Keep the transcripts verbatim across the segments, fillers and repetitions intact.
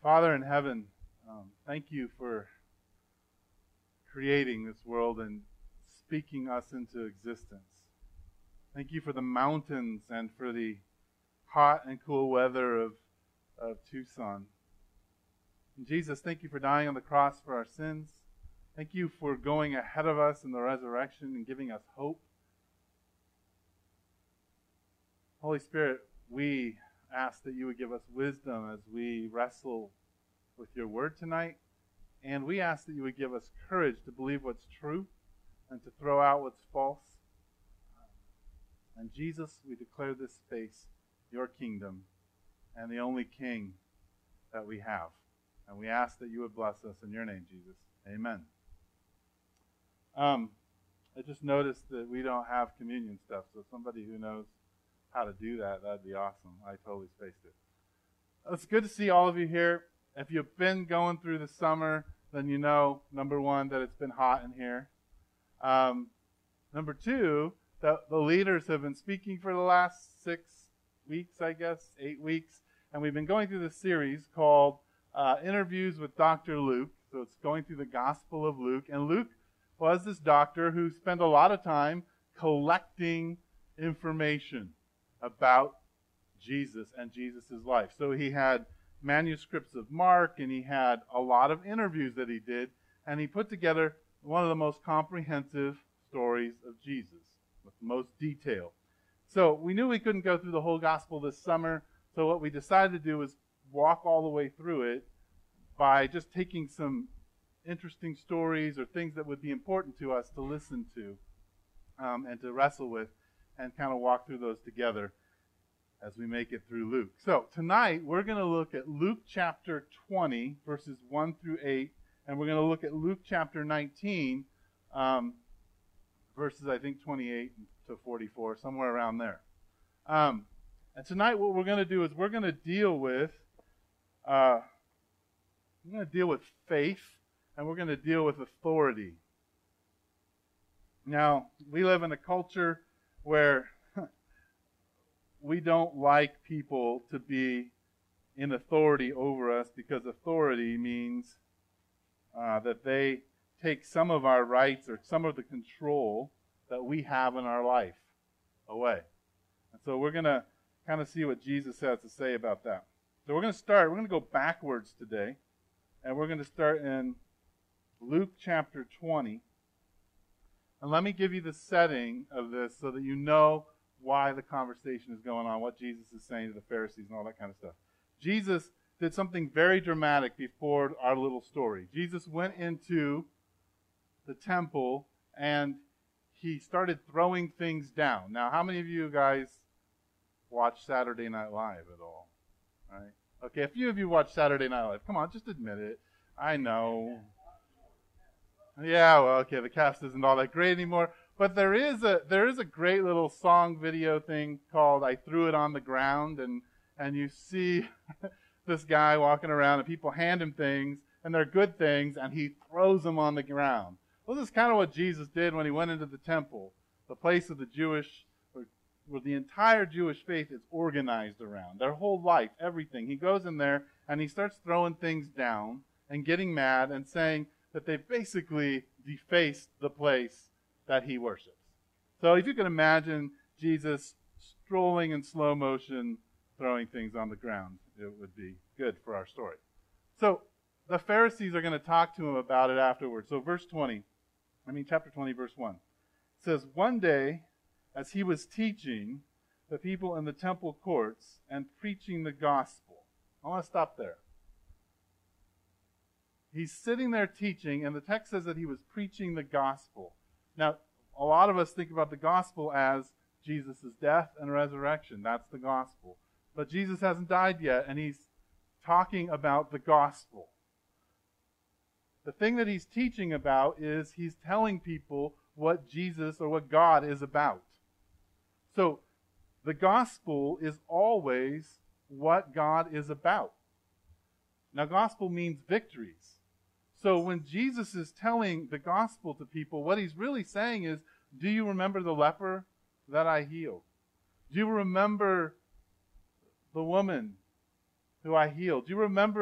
Father in heaven, um, thank you for creating this world and speaking us into existence. Thank you for the mountains and for the hot and cool weather of, of Tucson. And Jesus, thank you for dying on the cross for our sins. Thank you for going ahead of us in the resurrection and giving us hope. Holy Spirit, we ask that you would give us wisdom as we wrestle with your word tonight. And we ask that you would give us courage to believe what's true and to throw out what's false. And Jesus, we declare this space your kingdom and the only king that we have. And we ask that you would bless us in your name, Jesus. Amen. Um, I just noticed that we don't have communion stuff, so somebody who knows how to do that, that'd be awesome. I totally spaced it. It's good to see all of you here. If you've been going through the summer, then you know, number one, that it's been hot in here. Um, number two, that the leaders have been speaking for the last six weeks, I guess, eight weeks. And we've been going through this series called uh, Interviews with Doctor Luke. So it's going through the Gospel of Luke. And Luke was this doctor who spent a lot of time collecting information about Jesus and Jesus' life. So he had manuscripts of Mark, and he had a lot of interviews that he did, and he put together one of the most comprehensive stories of Jesus, with the most detail. So we knew we couldn't go through the whole gospel this summer, so what we decided to do was walk all the way through it by just taking some interesting stories or things that would be important to us to listen to um, and to wrestle with, and kind of walk through those together as we make it through Luke. So tonight we're going to look at Luke chapter twenty, verses one through eight, and we're going to look at Luke chapter nineteen, um, verses I think twenty-eight to forty-four, somewhere around there. Um, and tonight what we're going to do is we're going to deal with uh, we're going to deal with faith, and we're going to deal with authority. Now, we live in a culture where we don't like people to be in authority over us, because authority means uh, that they take some of our rights or some of the control that we have in our life away. And so we're going to kind of see what Jesus has to say about that. So we're going to start, we're going to go backwards today, and we're going to start in Luke chapter twenty. And let me give you the setting of this so that you know why the conversation is going on, what Jesus is saying to the Pharisees and all that kind of stuff. Jesus did something very dramatic before our little story. Jesus went into the temple and he started throwing things down. Now, how many of you guys watch Saturday Night Live at all? Right? Okay, a few of you watch Saturday Night Live. Come on, just admit it. I know. Yeah, well, okay, the cast isn't all that great anymore. But there is a there is a great little song video thing called I Threw It on the Ground, and, and you see this guy walking around and people hand him things, and they're good things, and he throws them on the ground. Well, this is kind of what Jesus did when he went into the temple, the place of the Jewish, where, where the entire Jewish faith is organized around, their whole life, everything. He goes in there and he starts throwing things down and getting mad and saying that they've basically defaced the place that he worships. So if you can imagine Jesus strolling in slow motion, throwing things on the ground, it would be good for our story. So the Pharisees are going to talk to him about it afterwards. So verse twenty, I mean chapter twenty, verse one, it says, "One day, as he was teaching the people in the temple courts and preaching the gospel." I want to stop there. He's sitting there teaching, and the text says that he was preaching the gospel. Now, a lot of us think about the gospel as Jesus' death and resurrection. That's the gospel. But Jesus hasn't died yet, and he's talking about the gospel. The thing that he's teaching about is he's telling people what Jesus or what God is about. So, the gospel is always what God is about. Now, gospel means victories. So when Jesus is telling the gospel to people, what he's really saying is, do you remember the leper that I healed? Do you remember the woman who I healed? Do you remember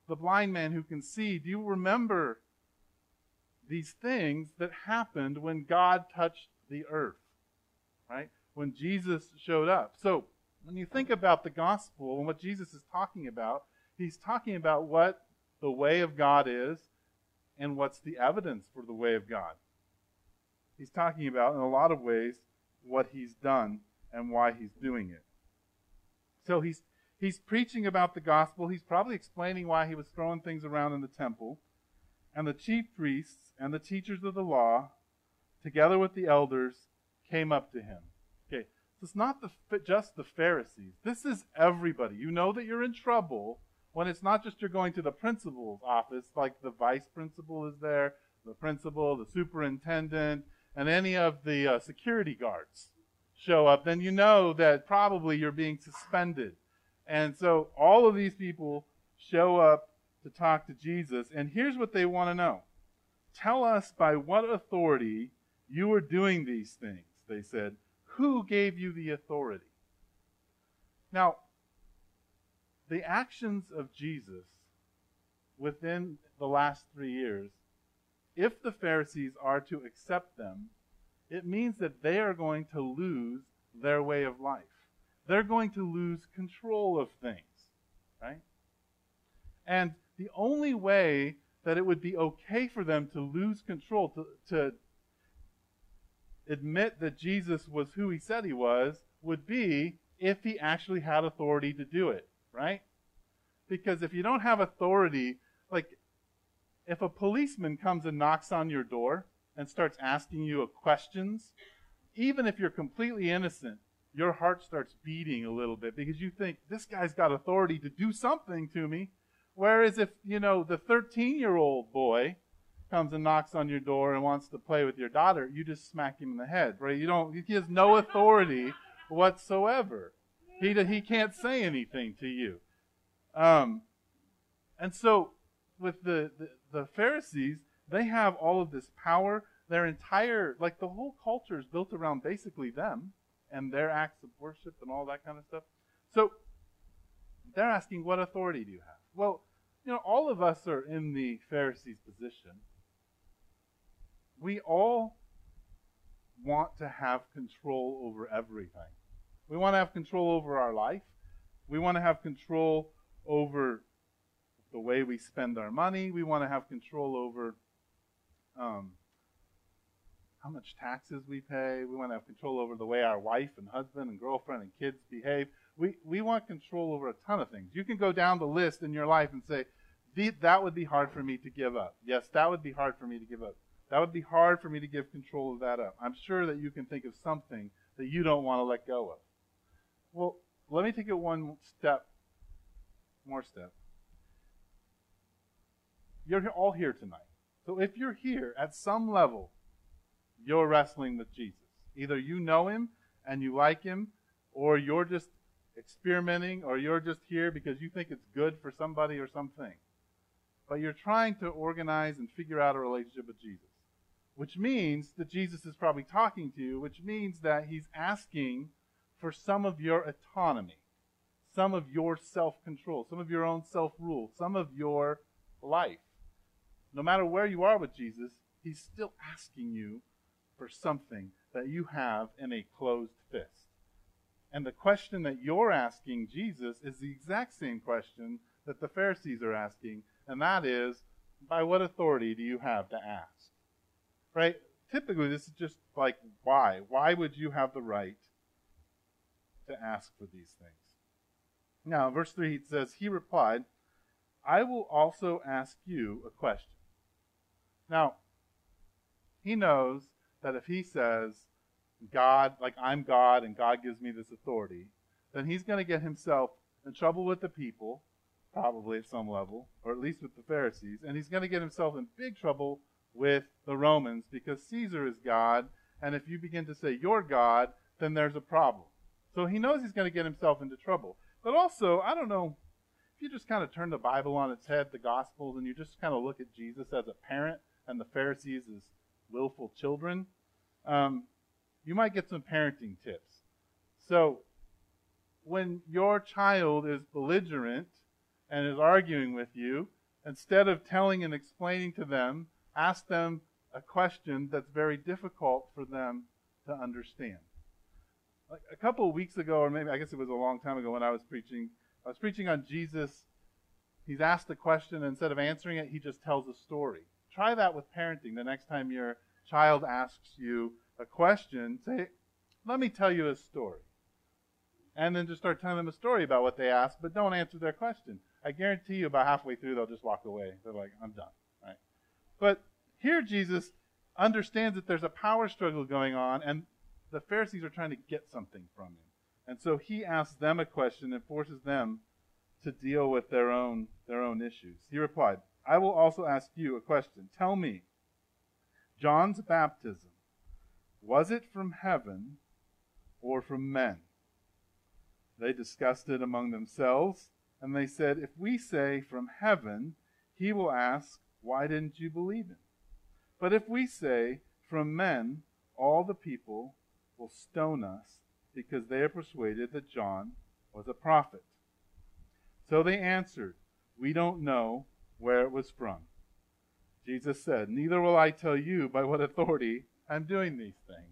the blind man who can see, do you remember these things that happened when God touched the earth? Right? When Jesus showed up. So, when you think about the gospel and what Jesus is talking about, he's talking about what the way of God is and what's the evidence for the way of God. He's talking about, in a lot of ways, what he's done and why he's doing it. So he's he's preaching about the gospel. He's probably explaining why he was throwing things around in the temple. And the chief priests and the teachers of the law, together with the elders, came up to him. Okay, so it's not the, just the Pharisees. This is everybody. You know that you're in trouble when it's not just you're going to the principal's office, like the vice principal is there, the principal, the superintendent, and any of the uh, security guards show up. Then you know that probably you're being suspended. And so all of these people show up to talk to Jesus, and here's what they want to know. Tell us by what authority you are doing these things, they said. Who gave you the authority? Now, the actions of Jesus within the last three years, if the Pharisees are to accept them, it means that they are going to lose their way of life. They're going to lose control of things, right? And the only way that it would be okay for them to lose control, to, to admit that Jesus was who he said he was, would be if he actually had authority to do it, right? Because if you don't have authority, like if a policeman comes and knocks on your door and starts asking you questions, even if you're completely innocent, your heart starts beating a little bit because you think, this guy's got authority to do something to me. Whereas if, you know, the thirteen-year-old boy comes and knocks on your door and wants to play with your daughter, you just smack him in the head, right? You don't, he has no authority whatsoever. He, he can't say anything to you. Um, and so with the, the, the Pharisees, they have all of this power. Their entire, like the whole culture is built around basically them and their acts of worship and all that kind of stuff. So they're asking, what authority do you have? Well, you know, all of us are in the Pharisees' position. We all want to have control over everything. We want to have control over our life. We want to have control over the way we spend our money. We want to have control over um, how much taxes we pay. We want to have control over the way our wife and husband and girlfriend and kids behave. We we want control over a ton of things. You can go down the list in your life and say, that would be hard for me to give up. Yes, that would be hard for me to give up. That would be hard for me to give control of that up. I'm sure that you can think of something that you don't want to let go of. Well, let me take it one step, more step. You're all here tonight. So if you're here at some level, you're wrestling with Jesus. Either you know him and you like him, or you're just experimenting, or you're just here because you think it's good for somebody or something. But you're trying to organize and figure out a relationship with Jesus, which means that Jesus is probably talking to you, which means that he's asking for some of your autonomy, some of your self-control, some of your own self-rule, some of your life. No matter where you are with Jesus, he's still asking you for something that you have in a closed fist. And the question that you're asking Jesus is the exact same question that the Pharisees are asking, and that is, by what authority do you have to ask? Right? Typically, this is just like, why? Why would you have the right to ask for these things? Now, verse three, it says, he replied, I will also ask you a question. Now, he knows that if he says, God, like I'm God and God gives me this authority, then he's going to get himself in trouble with the people, probably at some level, or at least with the Pharisees, and he's going to get himself in big trouble with the Romans because Caesar is God, and if you begin to say you're God, then there's a problem. So he knows he's going to get himself into trouble. But also, I don't know, if you just kind of turn the Bible on its head, the Gospels, and you just kind of look at Jesus as a parent and the Pharisees as willful children, um, you might get some parenting tips. So when your child is belligerent and is arguing with you, instead of telling and explaining to them, ask them a question that's very difficult for them to understand. Like a couple of weeks ago, or maybe I guess it was a long time ago when I was preaching, I was preaching on Jesus. He's asked a question, and instead of answering it, he just tells a story. Try that with parenting. The next time your child asks you a question, say, let me tell you a story. And then just start telling them a story about what they asked, but don't answer their question. I guarantee you about halfway through, they'll just walk away. They're like, I'm done. Right? But here Jesus understands that there's a power struggle going on, and the Pharisees are trying to get something from him. And so he asks them a question and forces them to deal with their own, their own issues. He replied, I will also ask you a question. Tell me, John's baptism, was it from heaven or from men? They discussed it among themselves, and they said, if we say from heaven, he will ask, why didn't you believe him? But if we say from men, all the people will stone us because they are persuaded that John was a prophet. So they answered, we don't know where it was from. Jesus said, neither will I tell you by what authority I'm doing these things.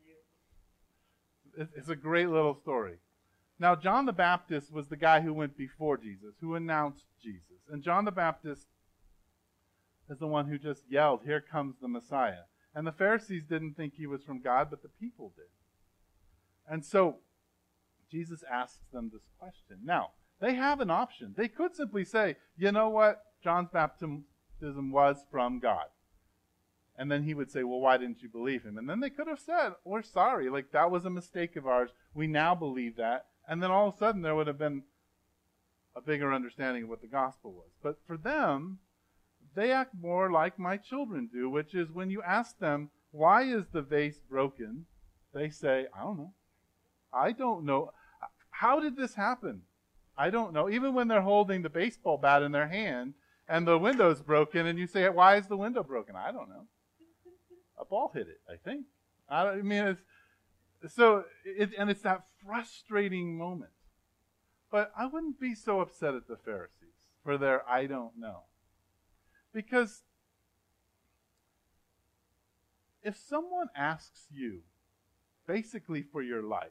It's a great little story. Now, John the Baptist was the guy who went before Jesus, who announced Jesus. And John the Baptist is the one who just yelled, here comes the Messiah. And the Pharisees didn't think he was from God, but the people did. And so Jesus asks them this question. Now, they have an option. They could simply say, you know what? John's baptism was from God. And then he would say, well, why didn't you believe him? And then they could have said, we're sorry. Like, that was a mistake of ours. We now believe that. And then all of a sudden there would have been a bigger understanding of what the gospel was. But for them, they act more like my children do, which is when you ask them, why is the vase broken? They say, I don't know. I don't know. How did this happen? I don't know. Even when they're holding the baseball bat in their hand and the window's broken and you say, why is the window broken? I don't know. A ball hit it, I think. I, don't, I mean, it's, so, it, and it's that frustrating moment. But I wouldn't be so upset at the Pharisees for their I don't know. Because if someone asks you, basically for your life,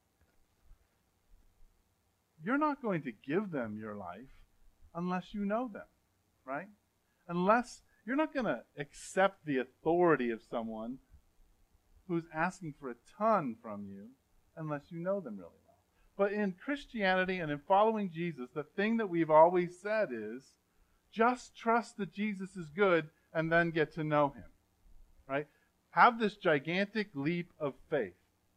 you're not going to give them your life unless you know them, right? Unless you're not going to accept the authority of someone who's asking for a ton from you unless you know them really well. But in Christianity and in following Jesus, the thing that we've always said is just trust that Jesus is good and then get to know him, right? Have this gigantic leap of faith.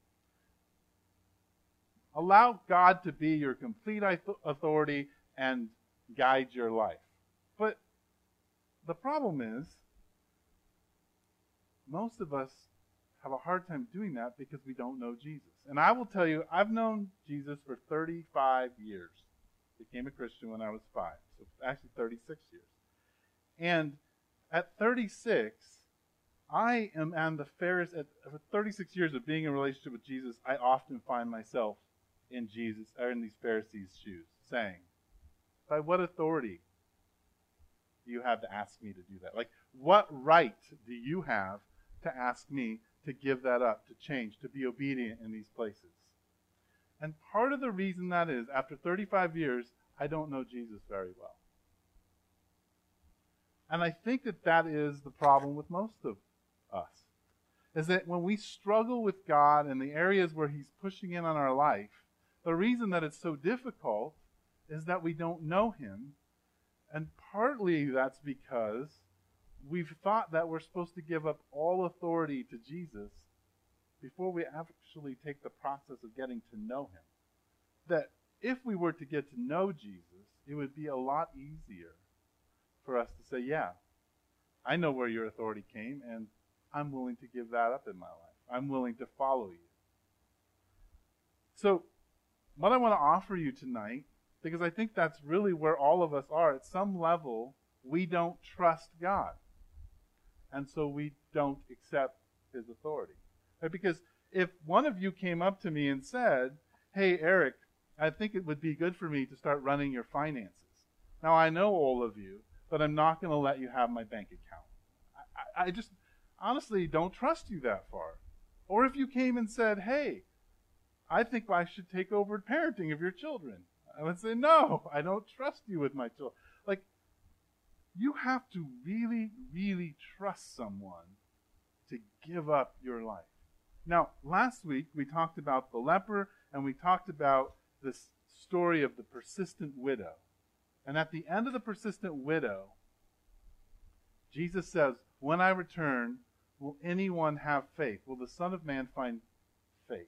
Allow God to be your complete authority and guide your life. But the problem is, most of us have a hard time doing that because we don't know Jesus. And I will tell you, I've known Jesus for thirty-five years. Became a Christian when I was five, so actually thirty-six years. And at thirty-six, I am on the Pharisee. At thirty-six years of being in a relationship with Jesus, I often find myself in Jesus, or in these Pharisees' shoes, saying, by what authority do you have to ask me to do that? Like, what right do you have to ask me to give that up, to change, to be obedient in these places? And part of the reason that is, after thirty-five years, I don't know Jesus very well. And I think that that is the problem with most of us, is that when we struggle with God in the areas where he's pushing in on our life, the reason that it's so difficult is that we don't know him. And partly that's because we've thought that we're supposed to give up all authority to Jesus before we actually take the process of getting to know him. That if we were to get to know Jesus, it would be a lot easier for us to say, yeah, I know where your authority came, and I'm willing to give that up in my life. I'm willing to follow you. So, what I want to offer you tonight, because I think that's really where all of us are, at some level, we don't trust God. And so we don't accept his authority. Right? Because if one of you came up to me and said, hey, Eric, I think it would be good for me to start running your finances. Now, I know all of you, but I'm not going to let you have my bank account. I, I, I just honestly don't trust you that far. Or if you came and said, hey, I think I should take over parenting of your children, I would say, no, I don't trust you with my children. Like, you have to really, really trust someone to give up your life. Now, last week we talked about the leper, and we talked about this story of the persistent widow. And at the end of the persistent widow, Jesus says, when I return, will anyone have faith? Will the Son of Man find faith?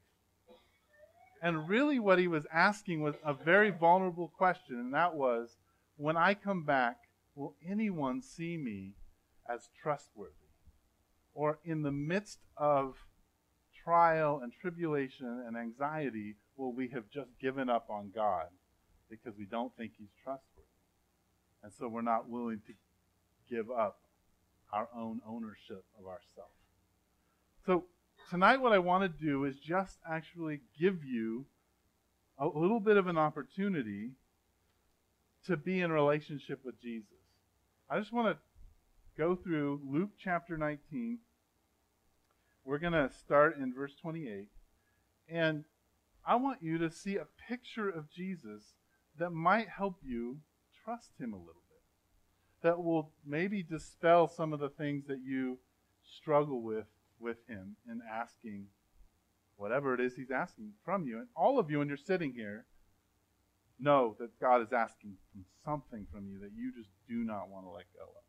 And really what he was asking was a very vulnerable question, and that was, when I come back, will anyone see me as trustworthy? Or in the midst of trial and tribulation and anxiety, will we have just given up on God because we don't think he's trustworthy? And so we're not willing to give up our own ownership of ourselves. So tonight what I want to do is just actually give you a little bit of an opportunity to be in relationship with Jesus. I just want to go through Luke chapter nineteen. We're going to start in verse twenty-eight. And I want you to see a picture of Jesus that might help you trust him a little bit. That will maybe dispel some of the things that you struggle with with him in asking whatever it is he's asking from you. And all of you, when you're sitting here, know that God is asking something from you that you just do not want to let go of.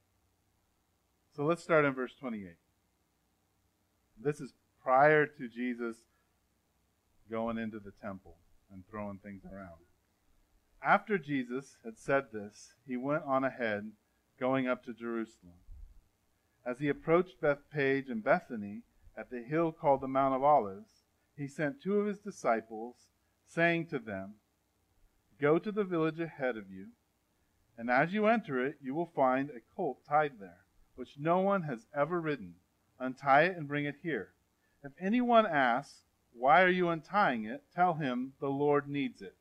So let's start in verse twenty-eight. This is prior to Jesus going into the temple and throwing things around. After Jesus had said this, he went on ahead, going up to Jerusalem. As he approached Bethphage and Bethany, at the hill called the Mount of Olives, he sent two of his disciples, saying to them, go to the village ahead of you, and as you enter it, you will find a colt tied there, which no one has ever ridden. Untie it and bring it here. If anyone asks, why are you untying it? Tell him the Lord needs it.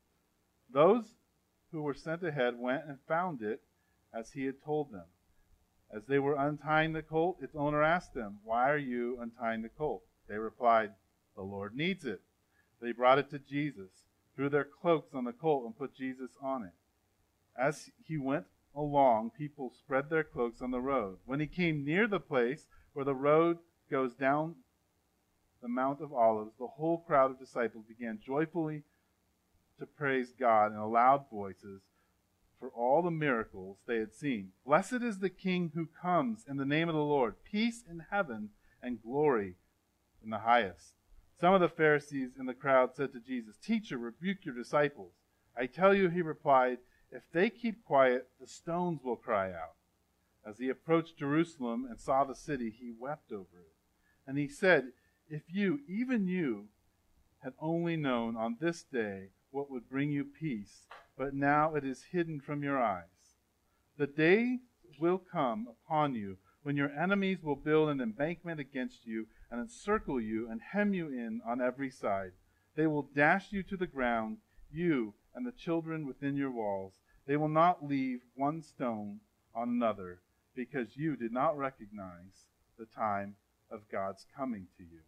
Those who were sent ahead went and found it as he had told them. As they were untying the colt, its owner asked them, why are you untying the colt? They replied, the Lord needs it. They brought it to Jesus, threw their cloaks on the colt, and put Jesus on it. As he went along, people spread their cloaks on the road. When he came near the place where the road goes down the Mount of Olives, the whole crowd of disciples began joyfully to praise God in loud voices for all the miracles they had seen. Blessed is the King who comes in the name of the Lord. Peace in heaven and glory in the highest. Some of the Pharisees in the crowd said to Jesus, Teacher, rebuke your disciples. I tell you, he replied, if they keep quiet, the stones will cry out. As he approached Jerusalem and saw the city, he wept over it. And he said, if you, even you, had only known on this day what would bring you peace, but now it is hidden from your eyes. The day will come upon you when your enemies will build an embankment against you and encircle you and hem you in on every side. They will dash you to the ground, you and the children within your walls. They will not leave one stone on another, because you did not recognize the time of God's coming to you.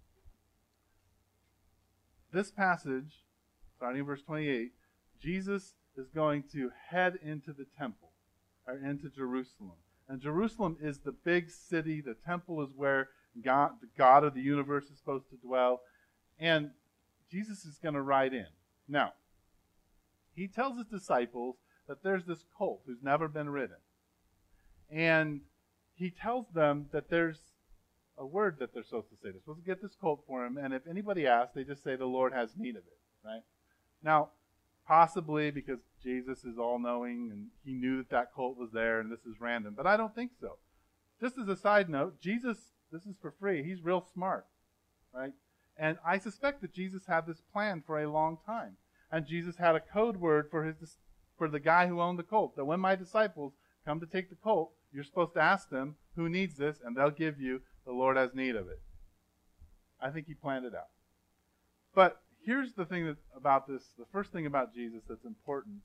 This passage, starting in verse twenty-eight, Jesus is going to head into the temple, or into Jerusalem. And Jerusalem is the big city. The temple is where God, the God of the universe, is supposed to dwell. And Jesus is going to ride in. Now, he tells his disciples that there's this colt who's never been ridden. And he tells them that there's a word that they're supposed to say. They're supposed to get this colt for him, and if anybody asks, they just say the Lord has need of it, right? Now, possibly because Jesus is all-knowing and he knew that that colt was there and this is random, but I don't think so. Just as a side note, Jesus, this is for free. He's real smart, right? And I suspect that Jesus had this plan for a long time. And Jesus had a code word for his for the guy who owned the colt, that when my disciples come to take the colt, you're supposed to ask them, who needs this? And they'll give you, the Lord has need of it. I think he planned it out. But here's the thing that, about this, the first thing about Jesus that's important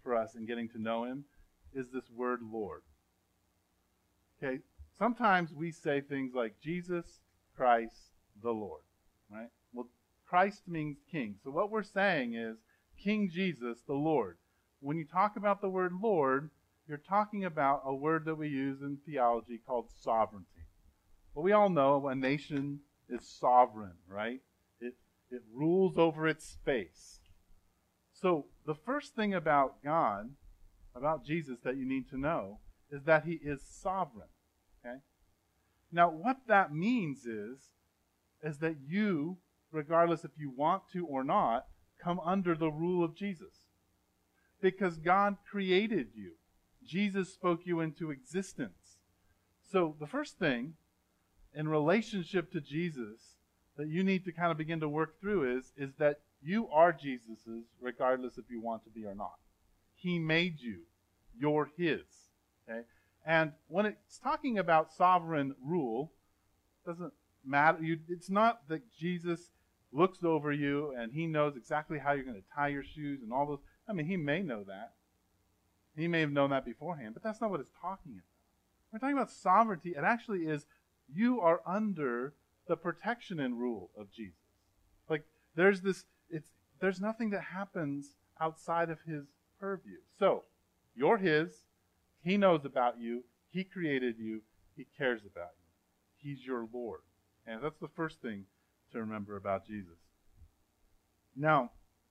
for us in getting to know him is this word Lord. Okay, sometimes we say things like Jesus Christ the Lord, right? Well, Christ means king. So what we're saying is King Jesus the Lord. When you talk about the word Lord, you're talking about a word that we use in theology called sovereignty. Well, we all know a nation is sovereign, right? It, it rules over its space. So the first thing about God, about Jesus that you need to know is that he is sovereign. Okay? Now, what that means is, is that you, regardless if you want to or not, come under the rule of Jesus. Because God created you. Jesus spoke you into existence. So the first thing in relationship to Jesus that you need to kind of begin to work through is, is that you are Jesus's regardless if you want to be or not. He made you. You're his. Okay? And when it's talking about sovereign rule, it doesn't matter. You, it's not that Jesus looks over you and he knows exactly how you're going to tie your shoes and all those. I mean, he may know that. He may have known that beforehand, but that's not what it's talking about. We're talking about sovereignty. It actually is you are under the protection and rule of Jesus. Like there's this, it's there's nothing that happens outside of his purview. So you're his. He knows about you. He created you. He cares about you. He's your Lord. And that's the first thing to remember about Jesus. Now,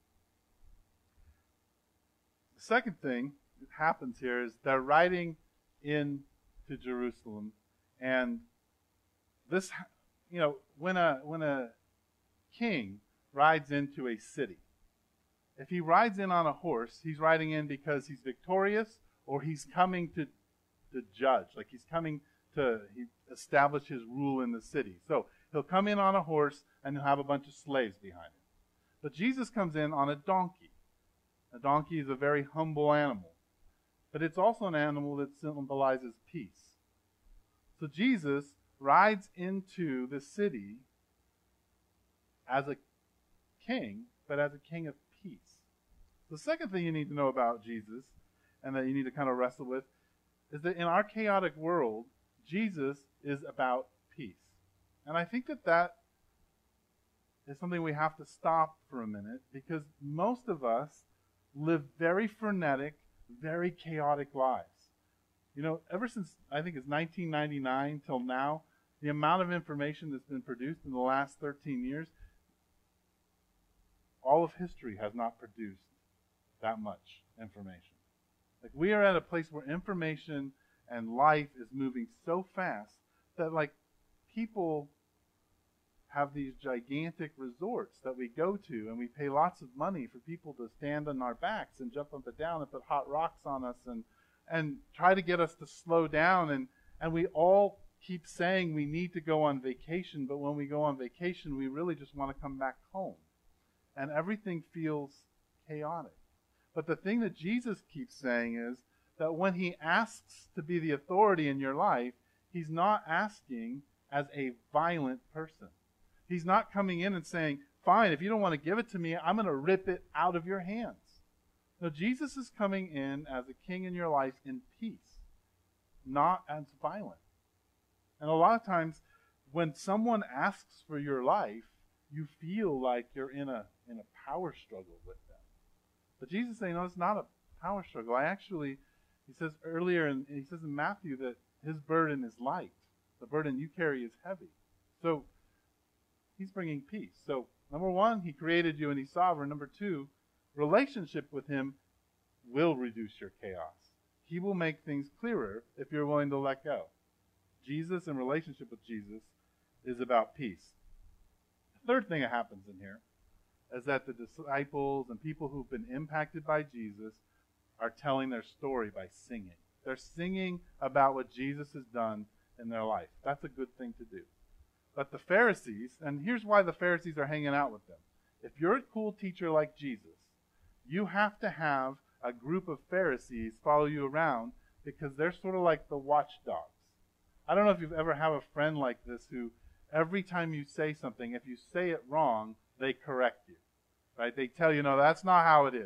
the second thing that happens here is they're riding into Jerusalem, and this, you know, when a when a king rides into a city, if he rides in on a horse, he's riding in because he's victorious or he's coming to to judge, like he's coming to he establish his rule in the city. So he'll come in on a horse and he'll have a bunch of slaves behind him. But Jesus comes in on a donkey. A donkey is a very humble animal, but it's also an animal that symbolizes peace. So Jesus rides into the city as a king, but as a king of peace. The second thing you need to know about Jesus, and that you need to kind of wrestle with, is that in our chaotic world, Jesus is about peace. And I think that that is something we have to stop for a minute, because most of us live very frenetic, very chaotic lives. You know, ever since, I think it's nineteen ninety-nine till now, the amount of information that's been produced in the last thirteen years, all of history has not produced that much information. Like, we are at a place where information and life is moving so fast that, like, people have these gigantic resorts that we go to, and we pay lots of money for people to stand on our backs and jump up and down and put hot rocks on us and and try to get us to slow down. And, and we all keep saying we need to go on vacation, but when we go on vacation, we really just want to come back home. And everything feels chaotic. But the thing that Jesus keeps saying is that when he asks to be the authority in your life, he's not asking as a violent person. He's not coming in and saying, fine, if you don't want to give it to me, I'm going to rip it out of your hands. No, Jesus is coming in as a king in your life in peace, not as violent. And a lot of times when someone asks for your life, you feel like you're in a in a power struggle with them. But Jesus is saying, no, it's not a power struggle. I actually, he says earlier, and he says in Matthew that his burden is light. The burden you carry is heavy. So he's bringing peace. So number one, he created you and he's sovereign. Number two, relationship with him will reduce your chaos. He will make things clearer if you're willing to let go. Jesus and relationship with Jesus is about peace. The third thing that happens in here is that the disciples and people who've been impacted by Jesus are telling their story by singing. They're singing about what Jesus has done in their life. That's a good thing to do. But the Pharisees, and here's why the Pharisees are hanging out with them. If you're a cool teacher like Jesus, you have to have a group of Pharisees follow you around because they're sort of like the watchdogs. I don't know if you've ever had a friend like this who every time you say something, if you say it wrong, they correct you. Right? They tell you, no, that's not how it is.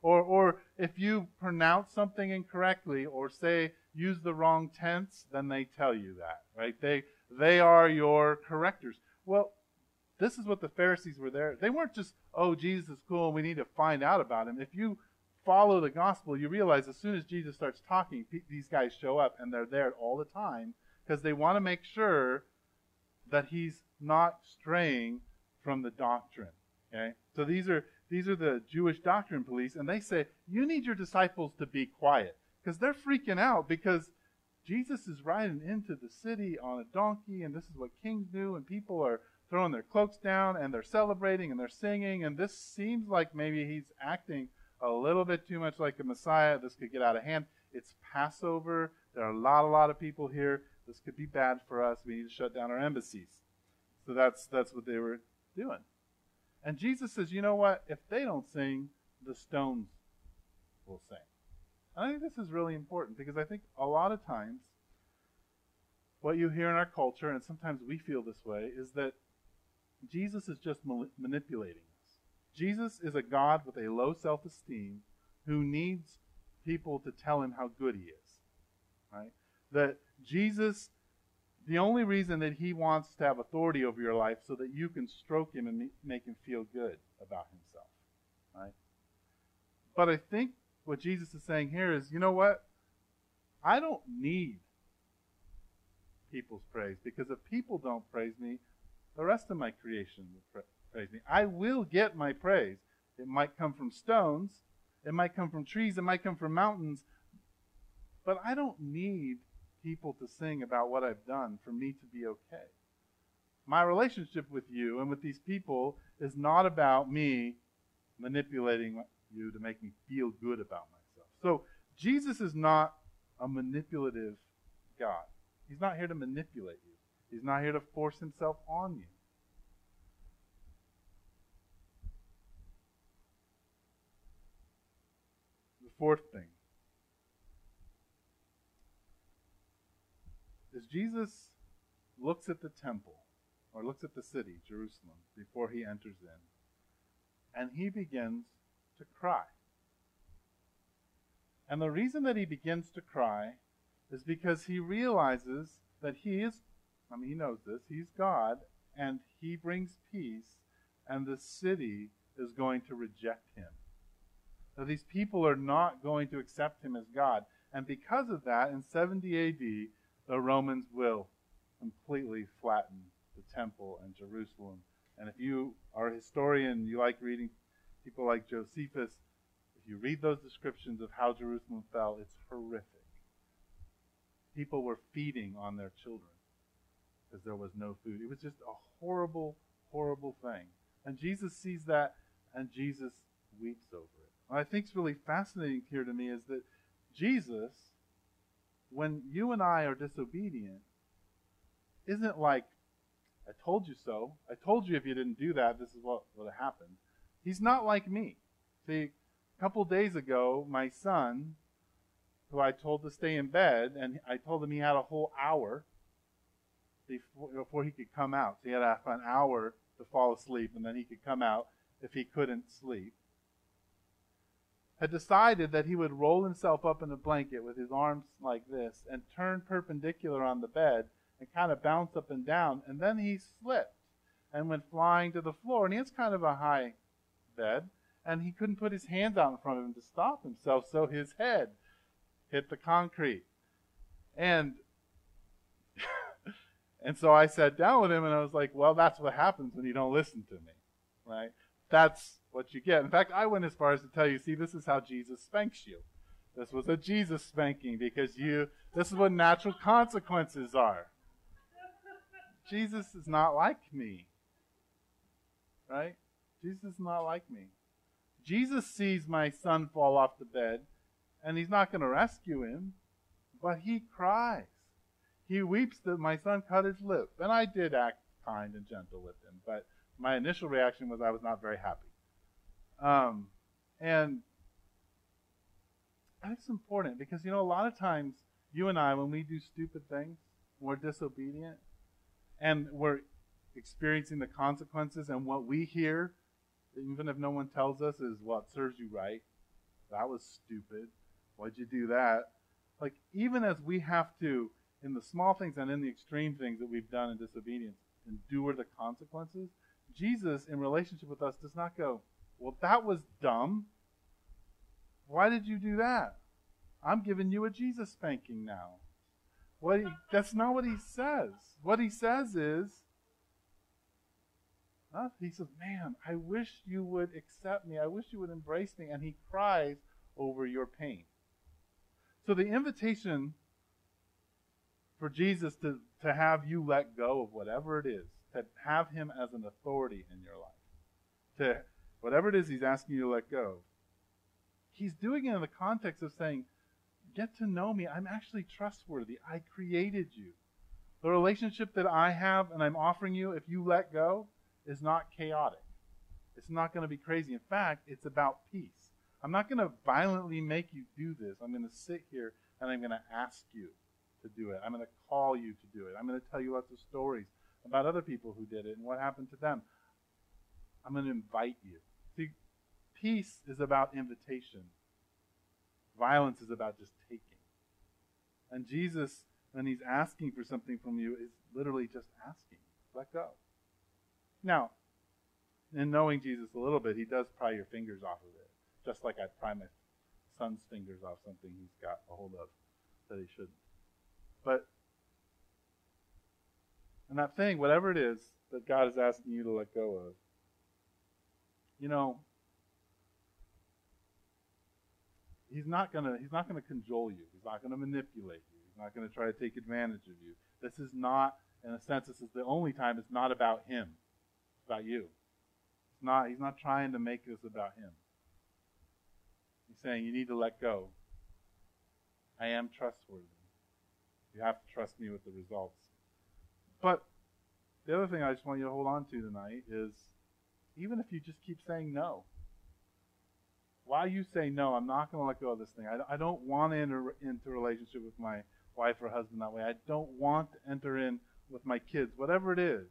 Or, or if you pronounce something incorrectly or say, use the wrong tense, then they tell you that, right? They, they are your correctors. Well, this is what the Pharisees were there. They weren't just, oh, Jesus is cool, we need to find out about him. If you follow the gospel, you realize as soon as Jesus starts talking, these guys show up, and they're there all the time because they want to make sure that he's not straying from the doctrine. Okay? So these are these are the Jewish doctrine police, and they say, you need your disciples to be quiet because they're freaking out because Jesus is riding into the city on a donkey, and this is what kings do, and people are throwing their cloaks down, and they're celebrating, and they're singing, and this seems like maybe he's acting a little bit too much like a Messiah. This could get out of hand. It's Passover. There are a lot, a lot of people here. This could be bad for us. We need to shut down our embassies. So that's that's what they were doing. And Jesus says, you know what? If they don't sing, the stones will sing. And I think this is really important because I think a lot of times what you hear in our culture, and sometimes we feel this way, is that Jesus is just ma- manipulating us. Jesus is a God with a low self-esteem who needs people to tell him how good he is. Right? That Jesus, the only reason that he wants to have authority over your life so that you can stroke him and make him feel good about himself. Right? But I think what Jesus is saying here is, you know what? I don't need people's praise, because if people don't praise me, the rest of my creation will praise me. I will get my praise. It might come from stones, it might come from trees, it might come from mountains, but I don't need people to sing about what I've done for me to be okay. My relationship with you and with these people is not about me manipulating you to make me feel good about myself. So Jesus is not a manipulative God. He's not here to manipulate you. He's not here to force himself on you. The fourth thing is Jesus looks at the temple, or looks at the city, Jerusalem, before he enters in, and he begins to cry. And the reason that he begins to cry is because he realizes that he is, I mean, he knows this, he's God, and he brings peace, and the city is going to reject him. So these people are not going to accept him as God. And because of that, in seventy A D, the Romans will completely flatten the temple and Jerusalem. And if you are a historian, you like reading people like Josephus, if you read those descriptions of how Jerusalem fell, it's horrific. People were feeding on their children because there was no food. It was just a horrible, horrible thing. And Jesus sees that, and Jesus weeps over it. What I think is really fascinating here to me is that Jesus, when you and I are disobedient, isn't like, I told you so. I told you if you didn't do that, this is what would have happened. He's not like me. See, a couple days ago, my son, who I told to stay in bed, and I told him he had a whole hour before, before he could come out. So he had an hour to fall asleep, and then he could come out if he couldn't sleep. Had decided that he would roll himself up in a blanket with his arms like this and turn perpendicular on the bed and kind of bounce up and down, and then he slipped and went flying to the floor. And he has kind of a high bed, and he couldn't put his hands out in front of him to stop himself, so his head hit the concrete. And and so I sat down with him, and I was like, well, that's what happens when you don't listen to me, right? That's what you get. In fact, I went as far as to tell you, see, this is how Jesus spanks you. This was a Jesus spanking, because you, this is what natural consequences are. Jesus is not like me, right? Jesus is not like me. Jesus sees my son fall off the bed, and he's not going to rescue him, but he cries. He weeps that my son cut his lip. And I did act kind and gentle with him, but my initial reaction was I was not very happy. Um, and I think it's important because, you know, a lot of times you and I, when we do stupid things, we're disobedient, and we're experiencing the consequences, and what we hear, even if no one tells us, is what serves you right. that was stupid. Why'd you do that? Like, even as we have to, in the small things and in the extreme things that we've done in disobedience, endure the consequences, Jesus, in relationship with us, does not go, well, that was dumb. Why did you do that? I'm giving you a Jesus spanking now. What he, that's not what he says. What he says is, huh? He says, man, I wish you would accept me. I wish you would embrace me. And he cries over your pain. So the invitation for Jesus to, to have you let go of whatever it is, to have him as an authority in your life, to whatever it is he's asking you to let go, he's doing it in the context of saying, get to know me. I'm actually trustworthy. I created you. The relationship that I have and I'm offering you, if you let go, is not chaotic. It's not going to be crazy. In fact, it's about peace. I'm not going to violently make you do this. I'm going to sit here and I'm going to ask you to do it. I'm going to call you to do it. I'm going to tell you lots of stories about other people who did it and what happened to them. I'm going to invite you. See, peace is about invitation. Violence is about just taking. And Jesus, when he's asking for something from you, is literally just asking. Let go. Now, in knowing Jesus a little bit, he does pry your fingers off of it. Just like I pry my son's fingers off something he's got a hold of that he shouldn't. But, and that thing, whatever it is that God is asking you to let go of, you know, He's not gonna. He's not gonna cajole you. He's not gonna manipulate you. He's not gonna try to take advantage of you. This is not, in a sense, this is the only time it's not about him. It's about you. It's not. He's not trying to make this about him. He's saying you need to let go. I am trustworthy. You have to trust me with the results. But the other thing I just want you to hold on to tonight is, even if you just keep saying no. While you say, no, I'm not going to let go of this thing. I, I don't want to enter into a relationship with my wife or husband that way. I don't want to enter in with my kids. Whatever it is.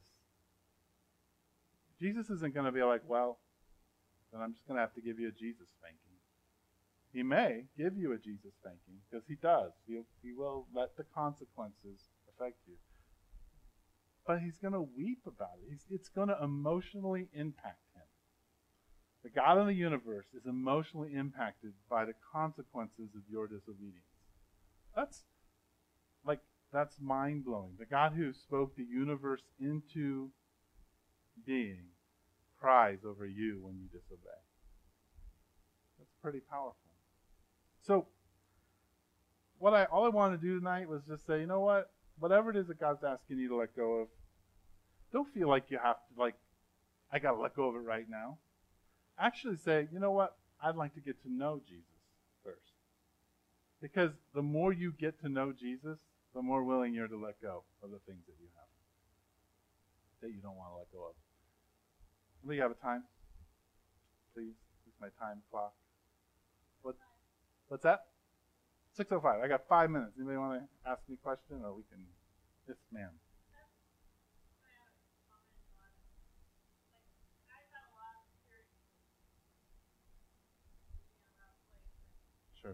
Jesus isn't going to be like, well, then I'm just going to have to give you a Jesus spanking. He may give you a Jesus spanking, because he does. He'll, he will let the consequences affect you. But he's going to weep about it. He's, it's going to emotionally impact him. The God of the universe is emotionally impacted by the consequences of your disobedience. That's like, that's mind-blowing. The God who spoke the universe into being cries over you when you disobey. That's pretty powerful. So, what I all I wanted to do tonight was just say, you know what? Whatever it is that God's asking you to let go of, don't feel like you have to, like, I got to let go of it right now. Actually say, you know what? I'd like to get to know Jesus first. Because the more you get to know Jesus, the more willing you're to let go of the things that you have, that you don't want to let go of. Do you have a time? Please. It's my time clock. What? What's that? six oh five. I got five minutes. Anybody want to ask me a question? Or we can... Yes, ma'am. Sure.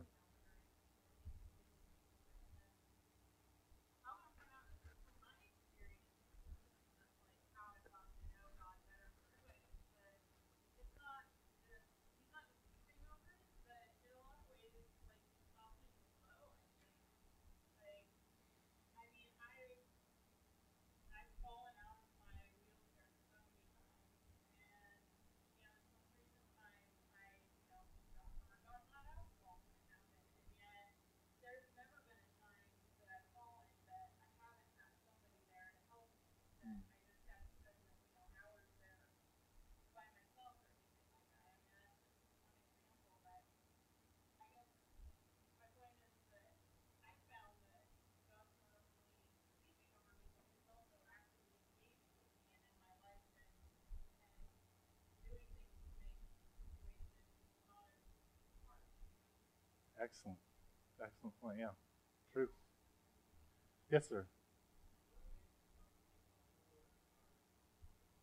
Excellent. Excellent point, yeah. True. Yes, sir.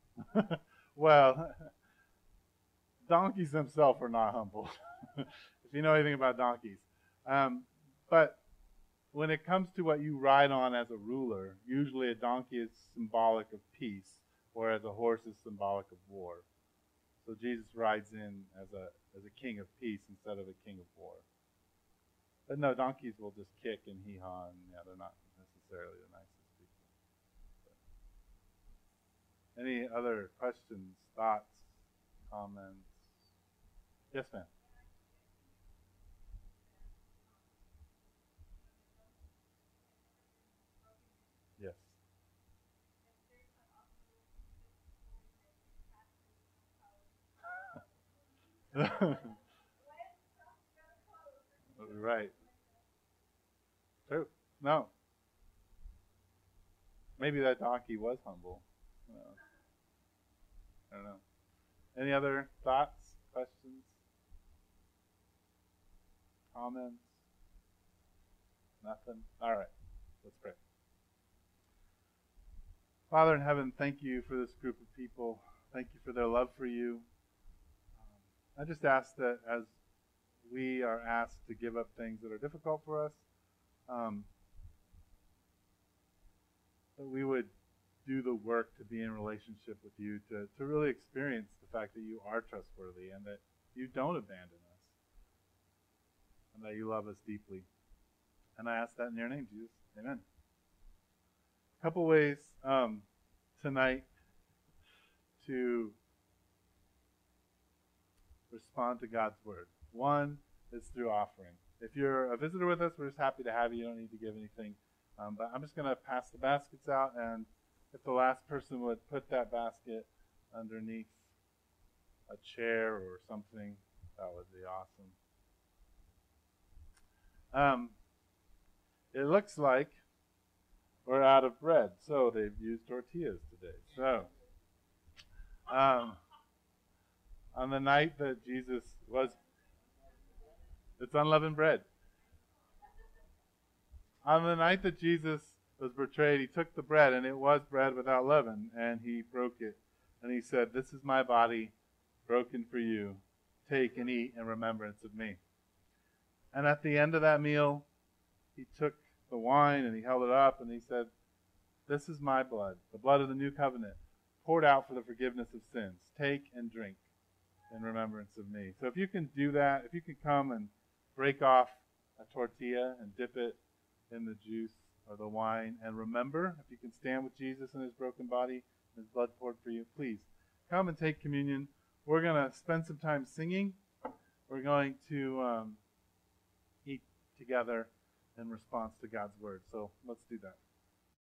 Well, donkeys themselves are not humble. If if you know anything about donkeys. Um, but when it comes to what you ride on as a ruler, usually a donkey is symbolic of peace, whereas a horse is symbolic of war. So Jesus rides in as a as a king of peace instead of a king of war. But no, donkeys will just kick and hee-haw, and yeah, they're not necessarily the nicest people. But any other questions, thoughts, comments? Yes, ma'am. Yes. Right. True. No. Maybe that donkey was humble. No. I don't know. Any other thoughts, questions, comments? Nothing? All right. Let's pray. Father in heaven, thank you for this group of people. Thank you for their love for you. Um, I just ask that as we are asked to give up things that are difficult for us, um, that we would do the work to be in relationship with you, to, to really experience the fact that you are trustworthy and that you don't abandon us and that you love us deeply. And I ask that in your name, Jesus. Amen. A couple ways um, tonight to respond to God's word. One is through offering. If you're a visitor with us, we're just happy to have you. You don't need to give anything. Um, but I'm just going to pass the baskets out, and if the last person would put that basket underneath a chair or something, that would be awesome. Um, it looks like we're out of bread, so they've used tortillas today. So, um, on the night that Jesus was, it's unleavened bread. On the night that Jesus was betrayed, he took the bread, and it was bread without leaven, and he broke it. And he said, "This is my body broken for you. Take and eat in remembrance of me." And at the end of that meal, he took the wine and he held it up and he said, "This is my blood, the blood of the new covenant, poured out for the forgiveness of sins. Take and drink in remembrance of me." So if you can do that, if you can come and break off a tortilla and dip it in the juice or the wine, and remember, if you can stand with Jesus in his broken body and his blood poured for you, please come and take communion. We're going to spend some time singing. We're going to um, eat together in response to God's word. So let's do that.